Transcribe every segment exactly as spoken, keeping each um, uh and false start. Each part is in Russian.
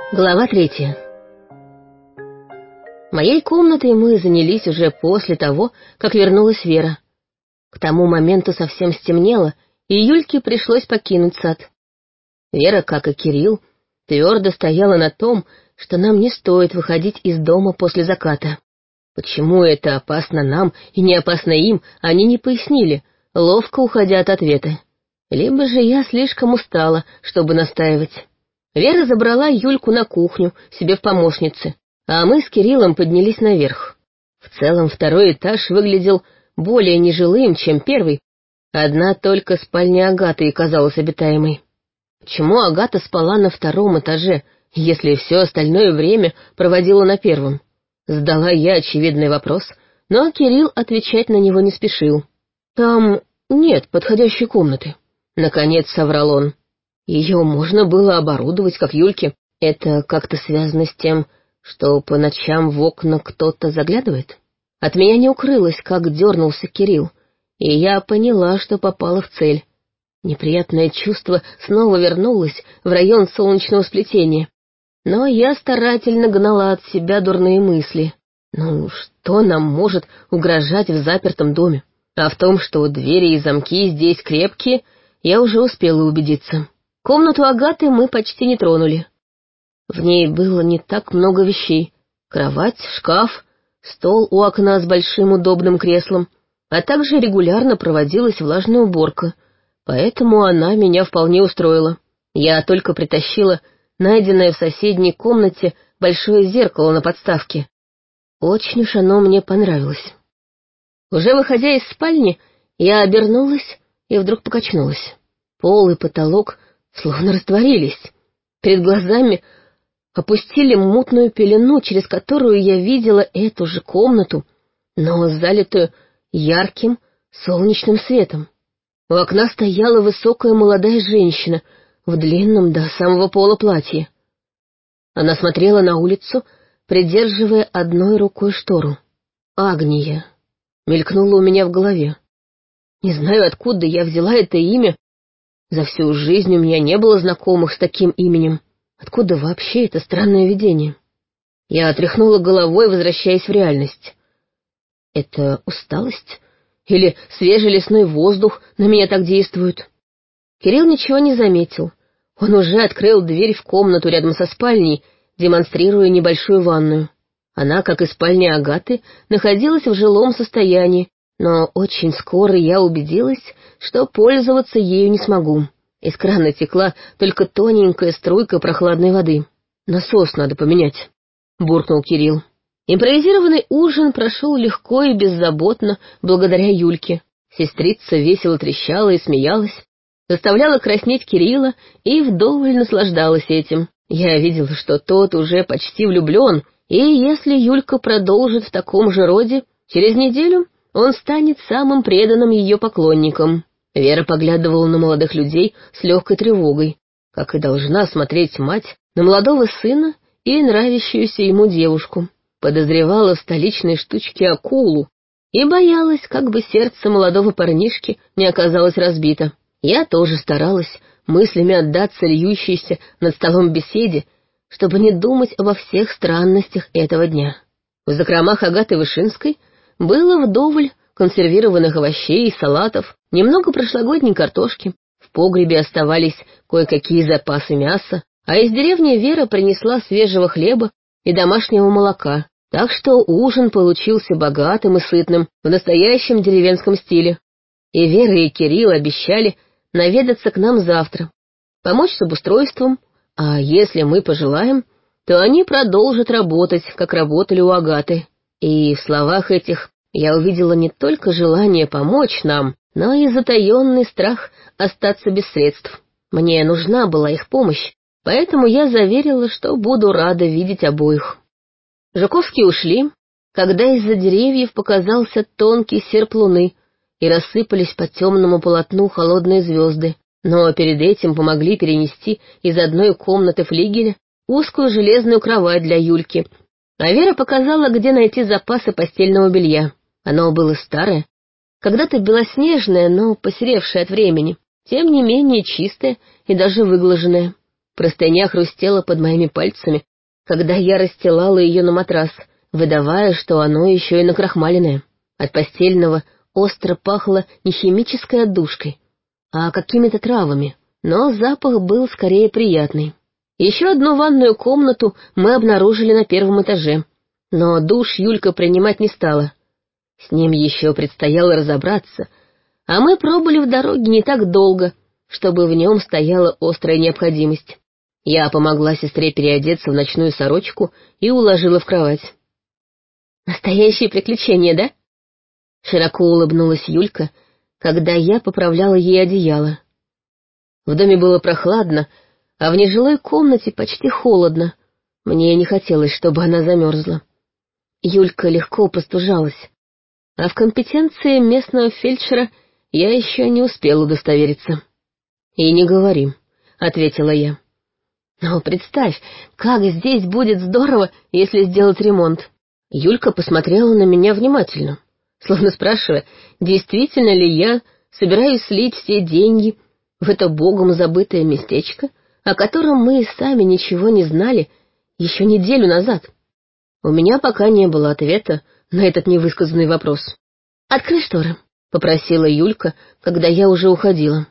Глава третья. Моей комнатой мы занялись уже после того, как вернулась Вера. К тому моменту совсем стемнело, и Юльке пришлось покинуть сад. Вера, как и Кирилл, твердо стояла на том, что нам не стоит выходить из дома после заката. Почему это опасно нам и не опасно им, они не пояснили, ловко уходя от ответа. Либо же я слишком устала, чтобы настаивать. Вера забрала Юльку на кухню, себе в помощницы, а мы с Кириллом поднялись наверх. В целом второй этаж выглядел более нежилым, чем первый. Одна только спальня Агаты и казалась обитаемой. Почему Агата спала на втором этаже, если все остальное время проводила на первом? Задала я очевидный вопрос, но Кирилл отвечать на него не спешил. «Там нет подходящей комнаты», — наконец соврал он. Ее можно было оборудовать, как Юльке. Это как-то связано с тем, что по ночам в окна кто-то заглядывает? От меня не укрылось, как дернулся Кирилл, и я поняла, что попала в цель. Неприятное чувство снова вернулось в район солнечного сплетения. Но я старательно гнала от себя дурные мысли. Ну, что нам может угрожать в запертом доме? А в том, что двери и замки здесь крепкие, я уже успела убедиться. Комнату Агаты мы почти не тронули. В ней было не так много вещей. Кровать, шкаф, стол у окна с большим удобным креслом, а также регулярно проводилась влажная уборка, поэтому она меня вполне устроила. Я только притащила найденное в соседней комнате большое зеркало на подставке. Очень уж оно мне понравилось. Уже выходя из спальни, я обернулась и вдруг покачнулась. Пол и потолок словно растворились. Перед глазами опустили мутную пелену, через которую я видела эту же комнату, но залитую ярким солнечным светом. У окна стояла высокая молодая женщина в длинном до самого пола платье. Она смотрела на улицу, придерживая одной рукой штору. «Агния» мелькнула у меня в голове. Не знаю, откуда я взяла это имя. За всю жизнь у меня не было знакомых с таким именем. Откуда вообще это странное видение? Я отряхнула головой, возвращаясь в реальность. Это усталость? Или свежий лесной воздух на меня так действует? Кирилл ничего не заметил. Он уже открыл дверь в комнату рядом со спальней, демонстрируя небольшую ванную. Она, как и спальня Агаты, находилась в жилом состоянии, но очень скоро я убедилась, что пользоваться ею не смогу. Из крана текла только тоненькая струйка прохладной воды. «Насос надо поменять», — буркнул Кирилл. Импровизированный ужин прошел легко и беззаботно благодаря Юльке. Сестрица весело трещала и смеялась, заставляла краснеть Кирилла и вдоволь наслаждалась этим. Я видела, что тот уже почти влюблен, и если Юлька продолжит в таком же роде, через неделю он станет самым преданным ее поклонником. Вера поглядывала на молодых людей с легкой тревогой, как и должна смотреть мать на молодого сына и нравящуюся ему девушку. Подозревала в столичной штучке акулу и боялась, как бы сердце молодого парнишки не оказалось разбито. Я тоже старалась мыслями отдаться льющейся над столом беседе, чтобы не думать обо всех странностях этого дня. В закромах Агаты Вышинской было вдоволь консервированных овощей и салатов, немного прошлогодней картошки, в погребе оставались кое-какие запасы мяса, а из деревни Вера принесла свежего хлеба и домашнего молока, так что ужин получился богатым и сытным, в настоящем деревенском стиле. И Вера, и Кирилл обещали наведаться к нам завтра, помочь с обустройством, а если мы пожелаем, то они продолжат работать, как работали у Агаты. И в словах этих я увидела не только желание помочь нам, но и затаенный страх остаться без средств. Мне нужна была их помощь, поэтому я заверила, что буду рада видеть обоих. Жуковские ушли, когда из-за деревьев показался тонкий серп луны, и рассыпались по темному полотну холодные звезды, но перед этим помогли перенести из одной комнаты флигеля узкую железную кровать для Юльки, а Вера показала, где найти запасы постельного белья. Оно было старое, когда-то белоснежное, но посеревшее от времени, тем не менее чистое и даже выглаженное. Простыня хрустела под моими пальцами, когда я расстилала ее на матрас, выдавая, что оно еще и накрахмаленное. От постельного остро пахло не химической отдушкой, а какими-то травами, но запах был скорее приятный. Еще одну ванную комнату мы обнаружили на первом этаже, но душ Юлька принимать не стала. С ним еще предстояло разобраться, а мы пробыли в дороге не так долго, чтобы в нем стояла острая необходимость. Я помогла сестре переодеться в ночную сорочку и уложила в кровать. «Настоящее приключение, да?» Широко улыбнулась Юлька, когда я поправляла ей одеяло. В доме было прохладно, а в нежилой комнате почти холодно. Мне не хотелось, чтобы она замерзла. Юлька легко простужалась, а в компетенции местного фельдшера я еще не успела удостовериться. «И не говори», — ответила я. «Но представь, как здесь будет здорово, если сделать ремонт». Юлька посмотрела на меня внимательно, словно спрашивая, действительно ли я собираюсь слить все деньги в это богом забытое местечко, о котором мы и сами ничего не знали еще неделю назад. У меня пока не было ответа на этот невысказанный вопрос. «Открой шторы», — попросила Юлька, когда я уже уходила.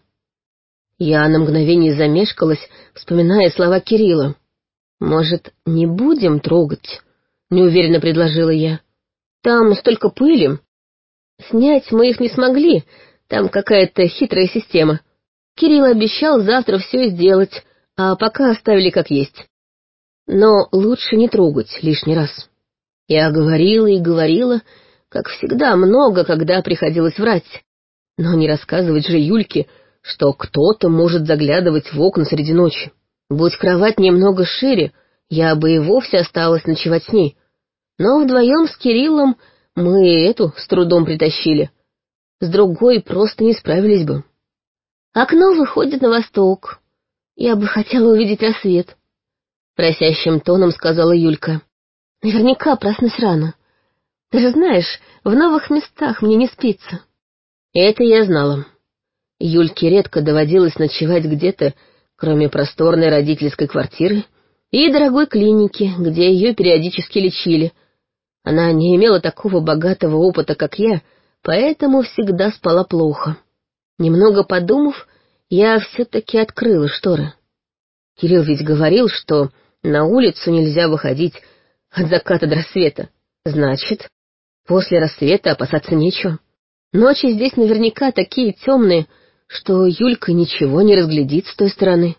Я на мгновение замешкалась, вспоминая слова Кирилла. «Может, не будем трогать?» — неуверенно предложила я. «Там столько пыли. Снять мы их не смогли, там какая-то хитрая система. Кирилл обещал завтра все сделать, а пока оставили как есть. Но лучше не трогать лишний раз». Я говорила и говорила, как всегда, много, когда приходилось врать. Но не рассказывать же Юльке, что кто-то может заглядывать в окна среди ночи. Будь кровать немного шире, я бы и вовсе осталась ночевать с ней. Но вдвоем с Кириллом мы эту с трудом притащили. С другой просто не справились бы. «Окно выходит на восток. Я бы хотела увидеть рассвет», — просящим тоном сказала Юлька. «Наверняка проснусь рано. Ты же знаешь, в новых местах мне не спится». Это я знала. Юльке редко доводилось ночевать где-то, кроме просторной родительской квартиры и дорогой клиники, где ее периодически лечили. Она не имела такого богатого опыта, как я, поэтому всегда спала плохо. Немного подумав, я все-таки открыла шторы. Кирилл ведь говорил, что на улицу нельзя выходить от заката до рассвета. Значит, после рассвета опасаться нечего. Ночи здесь наверняка такие темные, что Юлька ничего не разглядит с той стороны.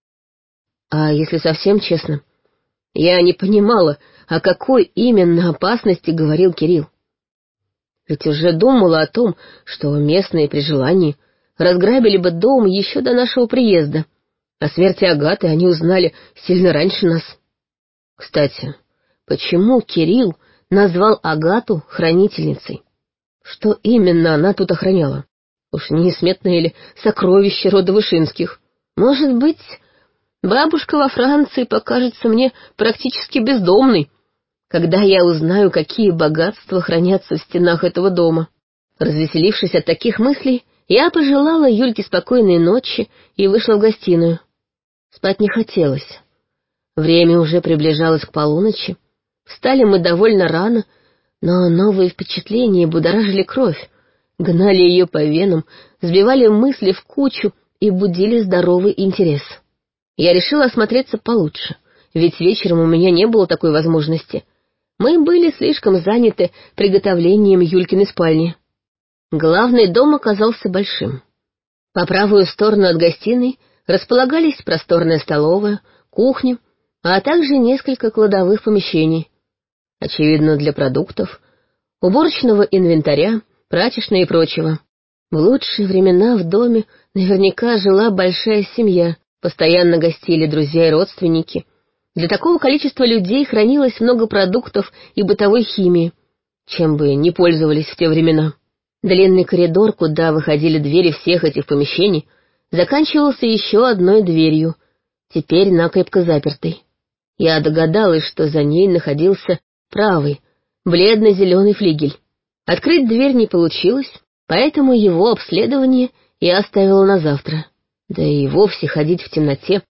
А если совсем честно, я не понимала, о какой именно опасности говорил Кирилл. Ведь уже думала о том, что местные при желании разграбили бы дом еще до нашего приезда. О смерти Агаты они узнали сильно раньше нас. Кстати, почему Кирилл назвал Агату хранительницей? Что именно она тут охраняла? Уж не несметное ли сокровище рода Вышинских? Может быть, бабушка во Франции покажется мне практически бездомной, когда я узнаю, какие богатства хранятся в стенах этого дома. Развеселившись от таких мыслей, я пожелала Юльке спокойной ночи и вышла в гостиную. Спать не хотелось. Время уже приближалось к полуночи. Встали мы довольно рано, но новые впечатления будоражили кровь, гнали ее по венам, сбивали мысли в кучу и будили здоровый интерес. Я решила осмотреться получше, ведь вечером у меня не было такой возможности. Мы были слишком заняты приготовлением Юлькиной спальни. Главный дом оказался большим. По правую сторону от гостиной располагались просторная столовая, кухня, а также несколько кладовых помещений. Очевидно, для продуктов, уборочного инвентаря, прачечной и прочего. В лучшие времена в доме наверняка жила большая семья, постоянно гостили друзья и родственники. Для такого количества людей хранилось много продуктов и бытовой химии, чем бы не пользовались в те времена. Длинный коридор, куда выходили двери всех этих помещений, заканчивался еще одной дверью, теперь накрепко запертой. Я догадалась, что за ней находился правый, бледно-зеленый флигель. Открыть дверь не получилось, поэтому его обследование я оставила на завтра. Да и вовсе ходить в темноте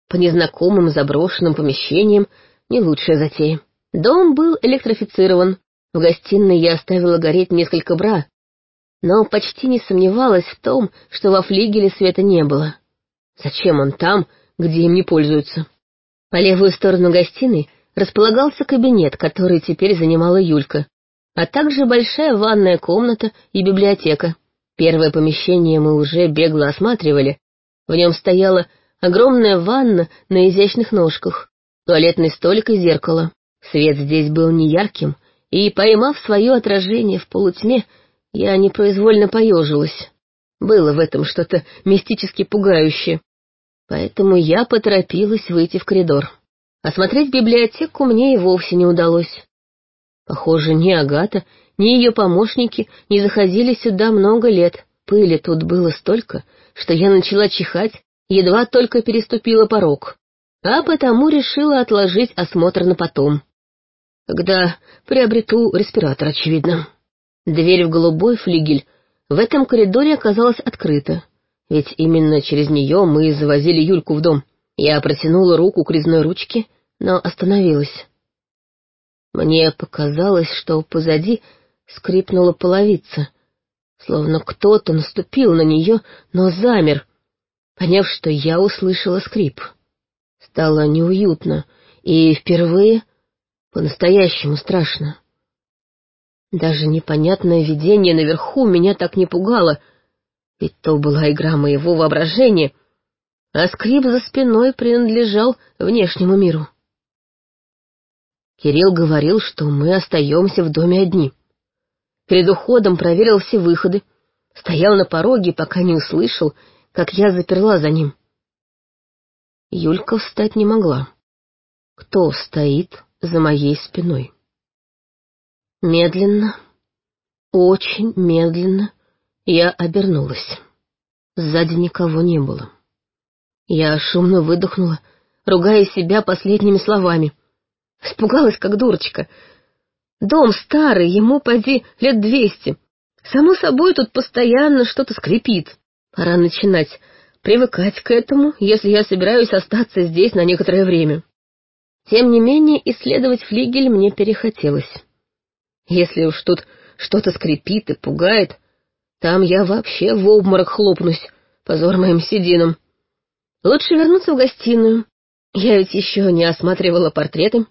по незнакомым заброшенным помещениям — не лучшая затея. Дом был электрифицирован. В гостиной я оставила гореть несколько бра, но почти не сомневалась в том, что во флигеле света не было. Зачем он там, где им не пользуются? По левую сторону гостиной располагался кабинет, который теперь занимала Юлька, а также большая ванная комната и библиотека. Первое помещение мы уже бегло осматривали. В нем стояла огромная ванна на изящных ножках, туалетный столик и зеркало. Свет здесь был неярким, и, поймав свое отражение в полутьме, я непроизвольно поежилась. Было в этом что-то мистически пугающее. Поэтому я поторопилась выйти в коридор. Осмотреть библиотеку мне и вовсе не удалось. Похоже, ни Агата, ни ее помощники не заходили сюда много лет. Пыли тут было столько, что я начала чихать, едва только переступила порог, а потому решила отложить осмотр на потом. Когда приобрету респиратор, очевидно. Дверь в голубой флигель в этом коридоре оказалась открыта, ведь именно через нее мы и завозили Юльку в дом. Я протянула руку к резной ручке, но остановилась. Мне показалось, что позади скрипнула половица, словно кто-то наступил на нее, но замер, поняв, что я услышала скрип. Стало неуютно, и впервые по-настоящему страшно. Даже непонятное видение наверху меня так не пугало, ведь то была игра моего воображения, а скрип за спиной принадлежал внешнему миру. Кирилл говорил, что мы остаемся в доме одни. Перед уходом проверил все выходы, стоял на пороге, пока не услышал, как я заперла за ним. Юлька встать не могла. Кто стоит за моей спиной? Медленно, очень медленно я обернулась. Сзади никого не было. Я шумно выдохнула, ругая себя последними словами. Испугалась, как дурочка. Дом старый, ему поди лет двести. Само собой, тут постоянно что-то скрипит. Пора начинать привыкать к этому, если я собираюсь остаться здесь на некоторое время. Тем не менее, исследовать флигель мне перехотелось. Если уж тут что-то скрипит и пугает, там я вообще в обморок хлопнусь, позор моим сединам. Лучше вернуться в гостиную. Я ведь еще не осматривала портреты.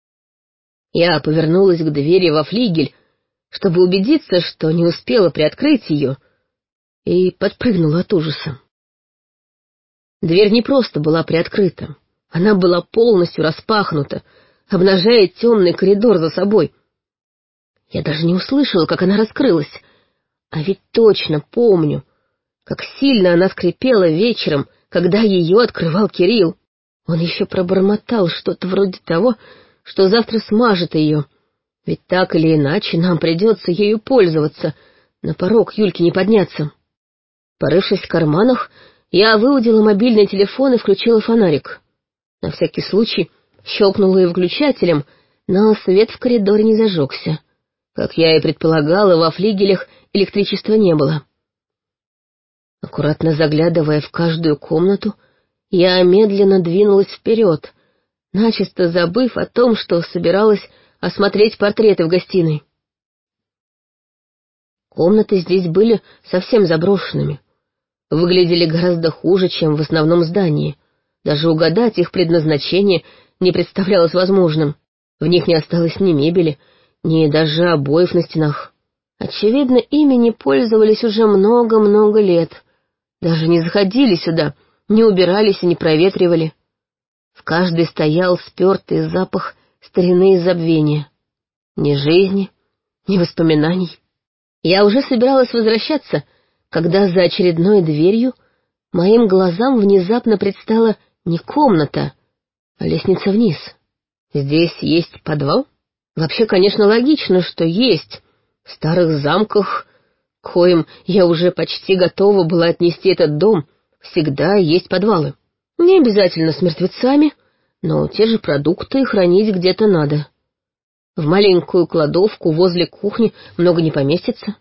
Я повернулась к двери во флигель, чтобы убедиться, что не успела приоткрыть ее, и подпрыгнула от ужаса. Дверь не просто была приоткрыта, она была полностью распахнута, обнажая темный коридор за собой. Я даже не услышала, как она раскрылась, а ведь точно помню, как сильно она скрипела вечером, когда ее открывал Кирилл. Он еще пробормотал что-то вроде того, что завтра смажет ее, ведь так или иначе нам придется ею пользоваться, на порог Юльки не подняться. Порывшись в карманах, я выудила мобильный телефон и включила фонарик. На всякий случай щелкнула и выключателем, но свет в коридоре не зажегся. Как я и предполагала, во флигелях электричества не было. Аккуратно заглядывая в каждую комнату, я медленно двинулась вперед, начисто забыв о том, что собиралась осмотреть портреты в гостиной. Комнаты здесь были совсем заброшенными, выглядели гораздо хуже, чем в основном здании. Даже угадать их предназначение не представлялось возможным. В них не осталось ни мебели, ни даже обоев на стенах. Очевидно, ими не пользовались уже много-много лет. Даже не заходили сюда, не убирались и не проветривали. В каждой стоял спертый запах старины и забвения. Ни жизни, ни воспоминаний. Я уже собиралась возвращаться, когда за очередной дверью моим глазам внезапно предстала не комната, а лестница вниз. Здесь есть подвал? Вообще, конечно, логично, что есть. В старых замках, к коим я уже почти готова была отнести этот дом, всегда есть подвалы. Не обязательно с мертвецами, но те же продукты хранить где-то надо. В маленькую кладовку возле кухни много не поместится.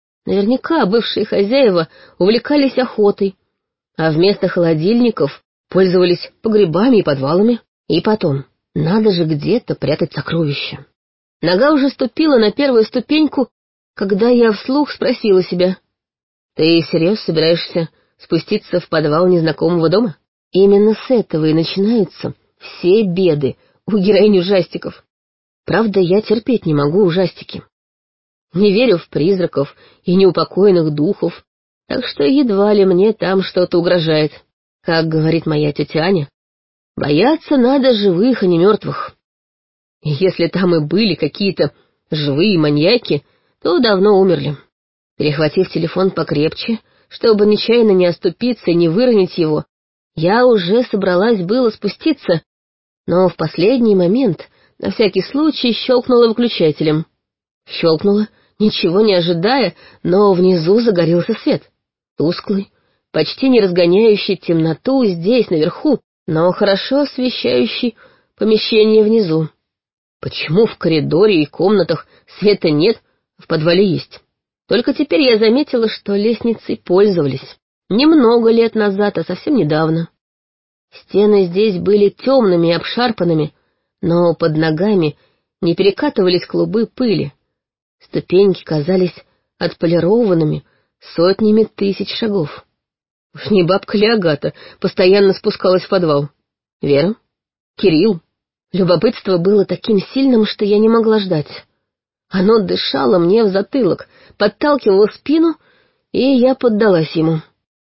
Наверняка бывшие хозяева увлекались охотой, а вместо холодильников пользовались погребами и подвалами. И потом, надо же где-то прятать сокровища. Нога уже ступила на первую ступеньку, когда я вслух спросила себя: «Ты серьезно собираешься спуститься в подвал незнакомого дома?» Именно с этого и начинаются все беды у героинь ужастиков. Правда, я терпеть не могу ужастики. Не верю в призраков и неупокоенных духов, так что едва ли мне там что-то угрожает. Как говорит моя тетя Аня, бояться надо живых, а не мертвых. И если там и были какие-то живые маньяки, то давно умерли. Перехватив телефон покрепче, чтобы нечаянно не оступиться и не выронить его, я уже собралась было спуститься, но в последний момент на всякий случай щелкнула выключателем. Щелкнула, ничего не ожидая, но внизу загорелся свет. Тусклый, почти не разгоняющий темноту здесь, наверху, но хорошо освещающий помещение внизу. Почему в коридоре и комнатах света нет, а в подвале есть? Только теперь я заметила, что лестницей пользовались. Немного лет назад, а совсем недавно. Стены здесь были темными и обшарпанными, но под ногами не перекатывались клубы пыли. Ступеньки казались отполированными сотнями тысяч шагов. Уж не бабка ли Агата постоянно спускалась в подвал? Вера? Кирилл? Любопытство было таким сильным, что я не могла ждать. Оно дышало мне в затылок, подталкивало спину, и я поддалась ему.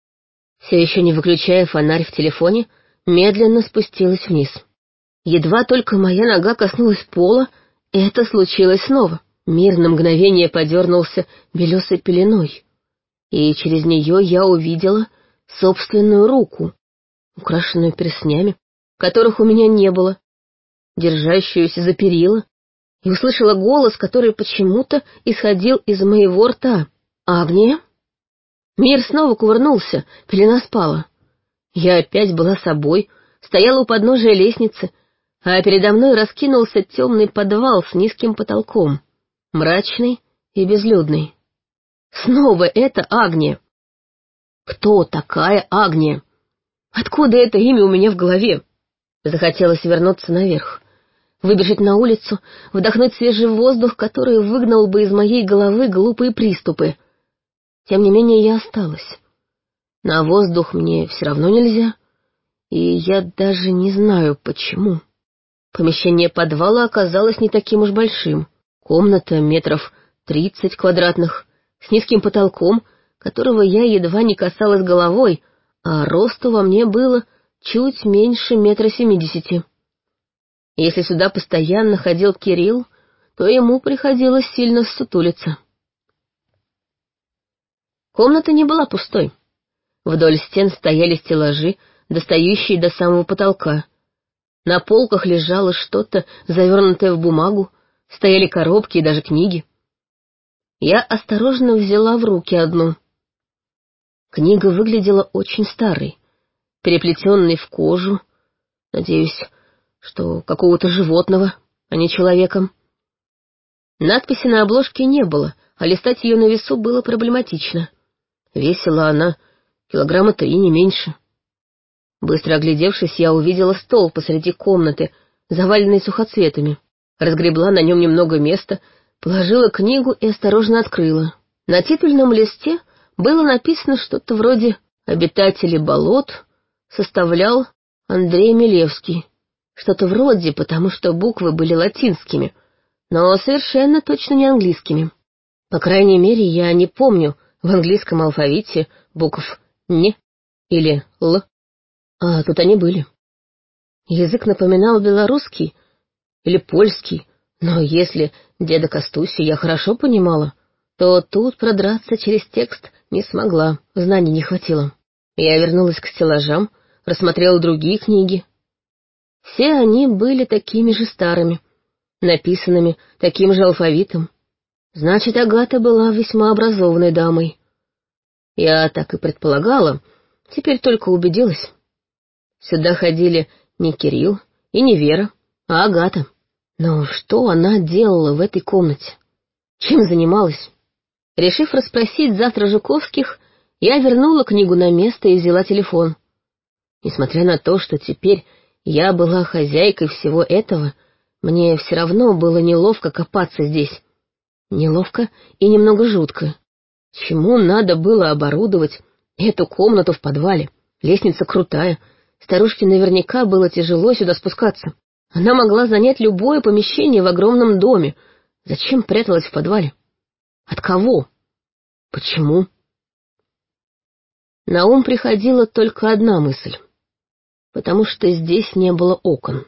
Все еще не выключая фонарь в телефоне, медленно спустилась вниз. Едва только моя нога коснулась пола, это случилось снова. Мир на мгновение подернулся белесой пеленой, и через нее я увидела собственную руку, украшенную перстнями, которых у меня не было, держащуюся за перила, и услышала голос, который почему-то исходил из моего рта. «Агния?» Мир снова кувырнулся, пелена спала. Я опять была собой, стояла у подножия лестницы, а передо мной раскинулся темный подвал с низким потолком, мрачный и безлюдный. Снова это Агния. Кто такая Агния? Откуда это имя у меня в голове? Захотелось вернуться наверх, выбежать на улицу, вдохнуть свежий воздух, который выгнал бы из моей головы глупые приступы. Тем не менее я осталась. На воздух мне все равно нельзя, и я даже не знаю, почему. Помещение подвала оказалось не таким уж большим. Комната метров тридцать квадратных, с низким потолком, которого я едва не касалась головой, а росту во мне было чуть меньше метра семидесяти. Если сюда постоянно ходил Кирилл, то ему приходилось сильно ссутулиться. Комната не была пустой. Вдоль стен стояли стеллажи, достающие до самого потолка. На полках лежало что-то, завернутое в бумагу, стояли коробки и даже книги. Я осторожно взяла в руки одну. Книга выглядела очень старой, переплетенной в кожу, надеюсь, что какого-то животного, а не человека. Надписи на обложке не было, а листать ее на весу было проблематично. Весила она килограмма три, не меньше. Быстро оглядевшись, я увидела стол посреди комнаты, заваленный сухоцветами. Разгребла на нем немного места, положила книгу и осторожно открыла. На титульном листе было написано что-то вроде «Обитатели болот» составлял Андрей Милевский. Что-то вроде, потому что буквы были латинскими, но совершенно точно не английскими. По крайней мере, я не помню в английском алфавите букв «не» или «л», а тут они были. Язык напоминал белорусский или польский, но если деда Костуся я хорошо понимала, то тут продраться через текст не смогла, знаний не хватило. Я вернулась к стеллажам, рассмотрела другие книги. Все они были такими же старыми, написанными таким же алфавитом. Значит, Агата была весьма образованной дамой. Я так и предполагала, теперь только убедилась. Сюда ходили не Кирилл и не Вера, а Агата. Но что она делала в этой комнате? Чем занималась? Решив расспросить завтра Жуковских, я вернула книгу на место и взяла телефон. Несмотря на то, что теперь я была хозяйкой всего этого, мне все равно было неловко копаться здесь. Неловко и немного жутко. Чему надо было оборудовать эту комнату в подвале? Лестница крутая. Старушке наверняка было тяжело сюда спускаться. Она могла занять любое помещение в огромном доме. Зачем пряталась в подвале? От кого? Почему? На ум приходила только одна мысль. Потому что здесь не было окон.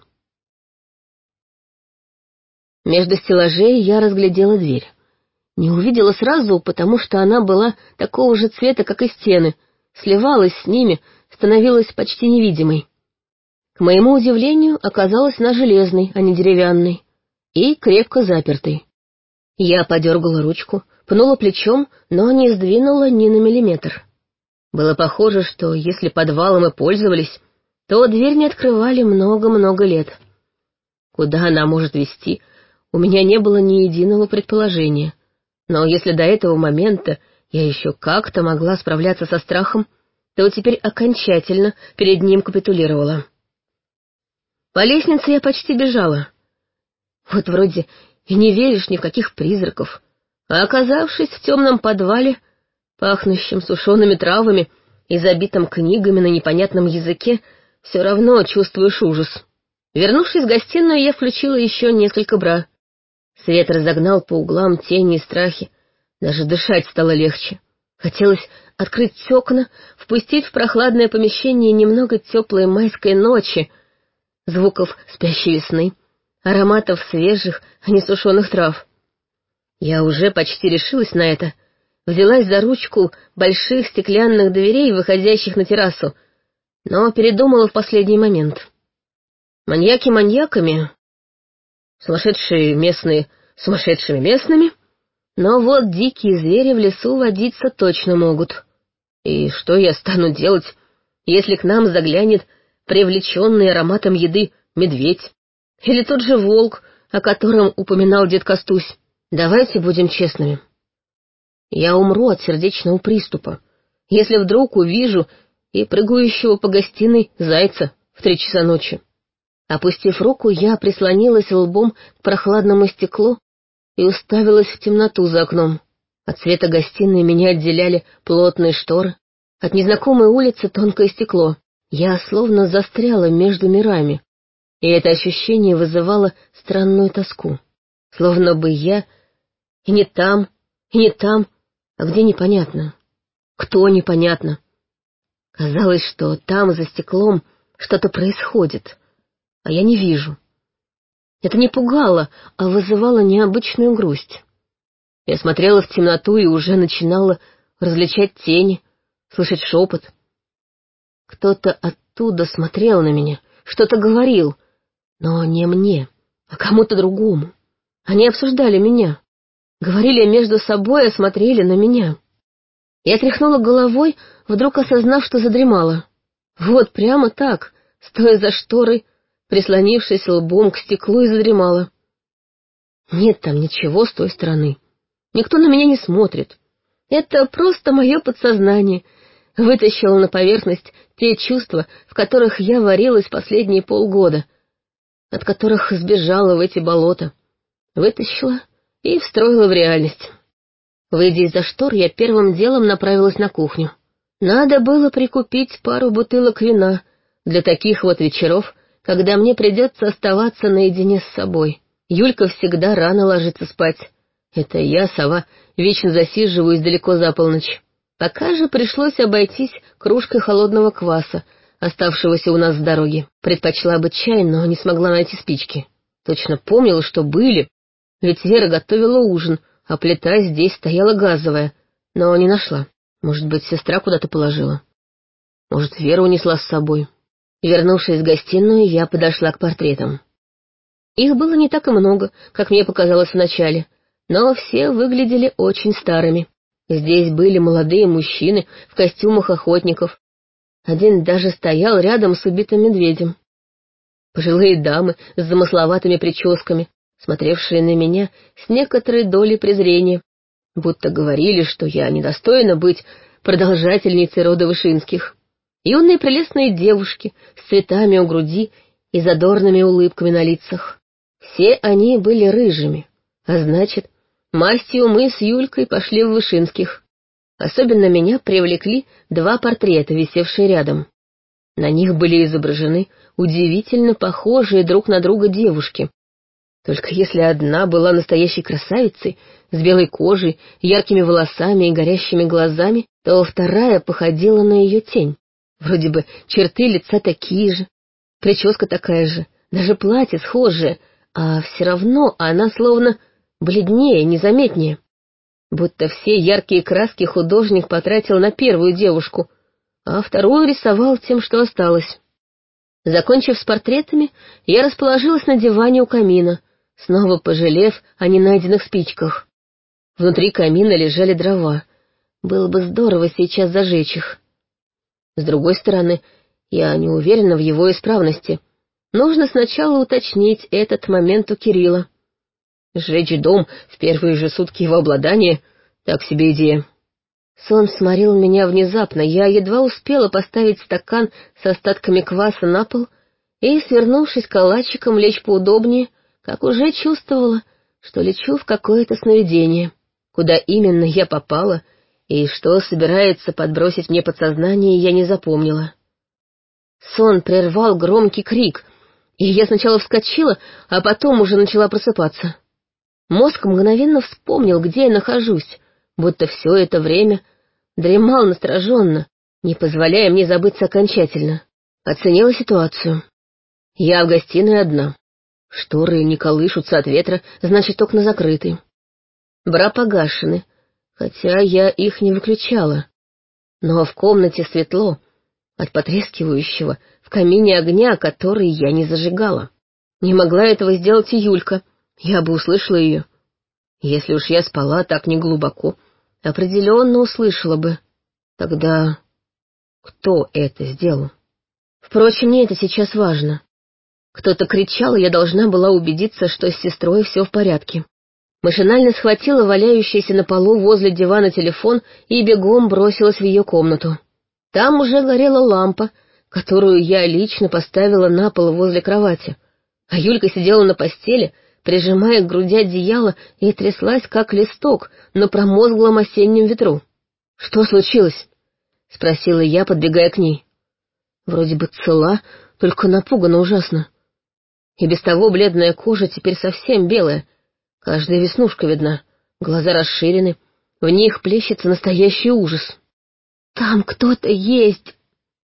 Между стеллажей я разглядела дверь. Не увидела сразу, потому что она была такого же цвета, как и стены, сливалась с ними, становилась почти невидимой. К моему удивлению, оказалась она железной, а не деревянной, и крепко запертой. Я подергала ручку, пнула плечом, но не сдвинула ни на миллиметр. Было похоже, что если подвалом и пользовались, то дверь не открывали много-много лет. Куда она может вести, у меня не было ни единого предположения. Но если до этого момента я еще как-то могла справляться со страхом, то теперь окончательно перед ним капитулировала. По лестнице я почти бежала. Вот вроде и не веришь ни в каких призраков, а оказавшись в темном подвале, пахнущем сушеными травами и забитым книгами на непонятном языке, все равно чувствуешь ужас. Вернувшись в гостиную, я включила еще несколько бра. Свет разогнал по углам тени и страхи, даже дышать стало легче. Хотелось открыть окна, впустить в прохладное помещение немного теплой майской ночи, звуков спящей весны, ароматов свежих, а не сушеных трав. Я уже почти решилась на это, взялась за ручку больших стеклянных дверей, выходящих на террасу, но передумала в последний момент. Маньяки маньяками, сумасшедшие местные сумасшедшими местными, но вот дикие звери в лесу водиться точно могут. И что я стану делать, если к нам заглянет привлеченный ароматом еды медведь? Или тот же волк, о котором упоминал дед Костусь? Давайте будем честными. Я умру от сердечного приступа, если вдруг увижу и прыгающего по гостиной зайца в три часа ночи. Опустив руку, я прислонилась лбом к прохладному стеклу и уставилась в темноту за окном. От света гостиной меня отделяли плотные шторы, от незнакомой улицы тонкое стекло. Я словно застряла между мирами, и это ощущение вызывало странную тоску. Словно бы я и не там, и не там, а где непонятно. Кто непонятно. Казалось, что там, за стеклом, что-то происходит, а я не вижу. Это не пугало, а вызывало необычную грусть. Я смотрела в темноту и уже начинала различать тени, слышать шепот. Кто-то оттуда смотрел на меня, что-то говорил, но не мне, а кому-то другому. Они обсуждали меня, говорили между собой, а смотрели на меня. Я тряхнула головой, вдруг осознав, что задремала. Вот прямо так, стоя за шторой, прислонившись лбом к стеклу, и задремала. Нет там ничего с той стороны. Никто на меня не смотрит. Это просто мое подсознание вытащило на поверхность те чувства, в которых я варилась последние полгода, от которых сбежала в эти болота. Вытащила и встроила в реальность. Выйдя из-за штор, я первым делом направилась на кухню. Надо было прикупить пару бутылок вина для таких вот вечеров, когда мне придется оставаться наедине с собой. Юлька всегда рано ложится спать. Это я, сова, вечно засиживаюсь далеко за полночь. Пока же пришлось обойтись кружкой холодного кваса, оставшегося у нас с дороги. Предпочла бы чай, но не смогла найти спички. Точно помнила, что были, ведь Вера готовила ужин, а плита здесь стояла газовая, но не нашла. Может быть, сестра куда-то положила. Может, Вера унесла с собой. Вернувшись в гостиную, я подошла к портретам. Их было не так и много, как мне показалось вначале, но все выглядели очень старыми. Здесь были молодые мужчины в костюмах охотников. Один даже стоял рядом с убитым медведем. Пожилые дамы с замысловатыми прическами, смотревшие на меня с некоторой долей презрения, будто говорили, что я недостойна быть продолжательницей рода Вышинских. Юные прелестные девушки с цветами у груди и задорными улыбками на лицах. Все они были рыжими, а значит, мастью мы с Юлькой пошли в Вышинских. Особенно меня привлекли два портрета, висевшие рядом. На них были изображены удивительно похожие друг на друга девушки. Только если одна была настоящей красавицей, с белой кожей, яркими волосами и горящими глазами, то вторая походила на ее тень. Вроде бы черты лица такие же, прическа такая же, даже платье схожее, а все равно она словно бледнее, незаметнее. Будто все яркие краски художник потратил на первую девушку, а вторую рисовал тем, что осталось. Закончив с портретами, я расположилась на диване у камина, снова пожалев о ненайденных спичках. Внутри камина лежали дрова. Было бы здорово сейчас зажечь их. С другой стороны, я не уверена в его исправности. Нужно сначала уточнить этот момент у Кирилла. Сжечь дом в первые же сутки его обладания — так себе идея. Сон сморил меня внезапно, я едва успела поставить стакан с остатками кваса на пол и, свернувшись калачиком, лечь поудобнее, как уже чувствовала, что лечу в какое-то сновидение. Куда именно я попала и что собирается подбросить мне подсознание, я не запомнила. Сон прервал громкий крик, и я сначала вскочила, а потом уже начала просыпаться. Мозг мгновенно вспомнил, где я нахожусь, будто все это время дремал настороженно, не позволяя мне забыться окончательно. Оценила ситуацию. Я в гостиной одна. Шторы не колышутся от ветра, значит, окна закрыты. Бра погашены, хотя я их не выключала. Но в комнате светло от потрескивающего в камине огня, который я не зажигала. Не могла этого сделать и Юлька, я бы услышала ее. Если уж я спала так неглубоко, определенно услышала бы. Тогда кто это сделал? Впрочем, мне это сейчас важно. Кто-то кричал, и я должна была убедиться, что с сестрой все в порядке. Машинально схватила валяющийся на полу возле дивана телефон и бегом бросилась в ее комнату. Там уже горела лампа, которую я лично поставила на пол возле кровати, а Юлька сидела на постели, прижимая к груди одеяло, и тряслась, как листок на промозглом осеннем ветру. «Что случилось?» — спросила я, подбегая к ней. Вроде бы цела, только напугана ужасно. И без того бледная кожа теперь совсем белая, каждая веснушка видна, глаза расширены, в них плещется настоящий ужас. «Там кто-то есть!»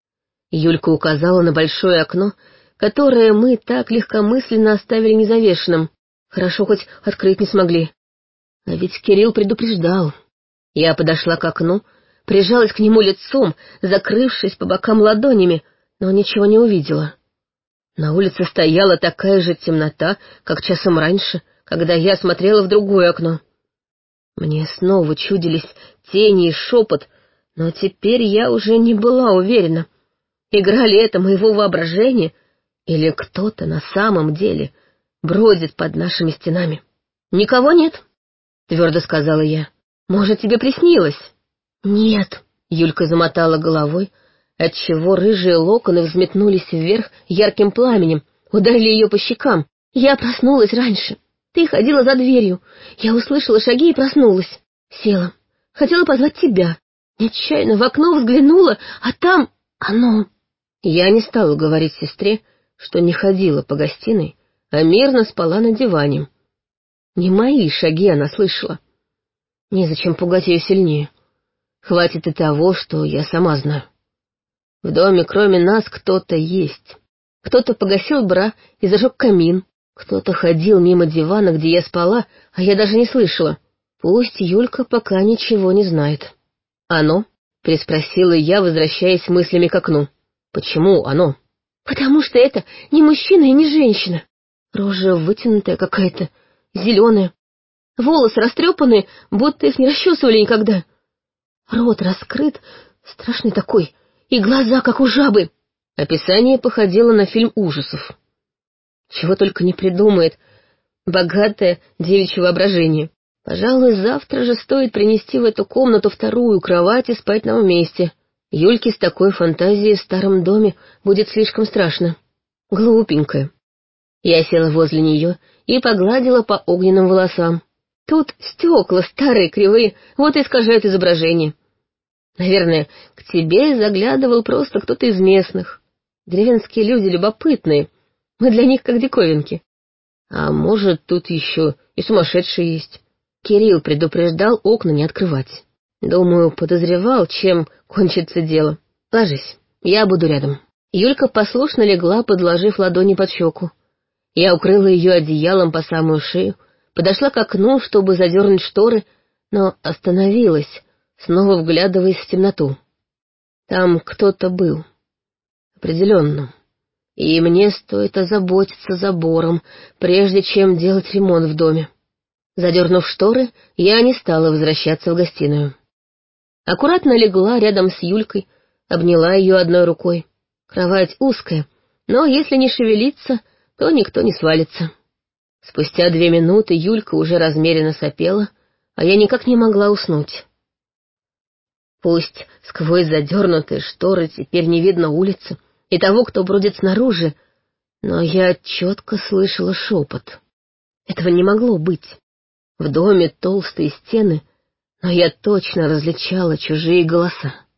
Юлька указала на большое окно, которое мы так легкомысленно оставили незавешенным. Хорошо, хоть открыть не смогли. А ведь Кирилл предупреждал. Я подошла к окну, прижалась к нему лицом, закрывшись по бокам ладонями, но ничего не увидела. На улице стояла такая же темнота, как часом раньше, когда я смотрела в другое окно. Мне снова чудились тени и шепот, но теперь я уже не была уверена, играли это моего воображения или кто-то на самом деле бродит под нашими стенами. «Никого нет», — твердо сказала я. «Может, тебе приснилось?» «Нет», — Юлька замотала головой, отчего рыжие локоны взметнулись вверх ярким пламенем, ударили ее по щекам. «Я проснулась раньше. Ты ходила за дверью. Я услышала шаги и проснулась. Села. Хотела позвать тебя. Нечаянно в окно взглянула, а там оно». Я не стала говорить сестре, что не ходила по гостиной, а мирно спала на диване. Не мои шаги она слышала. Незачем пугать ее сильнее. Хватит и того, что я сама знаю. В доме кроме нас кто-то есть. Кто-то погасил бра и зажег камин. Кто-то ходил мимо дивана, где я спала, а я даже не слышала. Пусть Юлька пока ничего не знает. «Оно?» — переспросила я, возвращаясь мыслями к окну. «Почему оно?» «Потому что это не мужчина и не женщина. Рожа вытянутая какая-то, зеленая. Волосы растрепанные, будто их не расчесывали никогда. Рот раскрыт, страшный такой, и глаза, как у жабы». Описание походило на фильм ужасов. Чего только не придумает богатое девичье воображение. Пожалуй, завтра же стоит принести в эту комнату вторую кровать и спать нам вместе. Юльке с такой фантазией в старом доме будет слишком страшно. Глупенькая. Я села возле нее и погладила по огненным волосам. Тут стекла старые, кривые, вот и искажают изображение. Наверное, к тебе заглядывал просто кто-то из местных. Деревенские люди любопытные, мы для них как диковинки. А может, тут еще и сумасшедшие есть. Кирилл предупреждал окна не открывать. Думаю, подозревал, чем кончится дело. Ложись, я буду рядом. Юлька послушно легла, подложив ладони под щеку. Я укрыла ее одеялом по самую шею, подошла к окну, чтобы задернуть шторы, но остановилась, снова вглядываясь в темноту. Там кто-то был. Определенно. И мне стоит озаботиться забором, прежде чем делать ремонт в доме. Задернув шторы, я не стала возвращаться в гостиную. Аккуратно легла рядом с Юлькой, обняла ее одной рукой. Кровать узкая, но если не шевелиться, то никто не свалится. Спустя две минуты Юлька уже размеренно сопела, а я никак не могла уснуть. Пусть сквозь задернутые шторы теперь не видно улицы и того, кто бродит снаружи, но я четко слышала шепот. Этого не могло быть. В доме толстые стены, но я точно различала чужие голоса.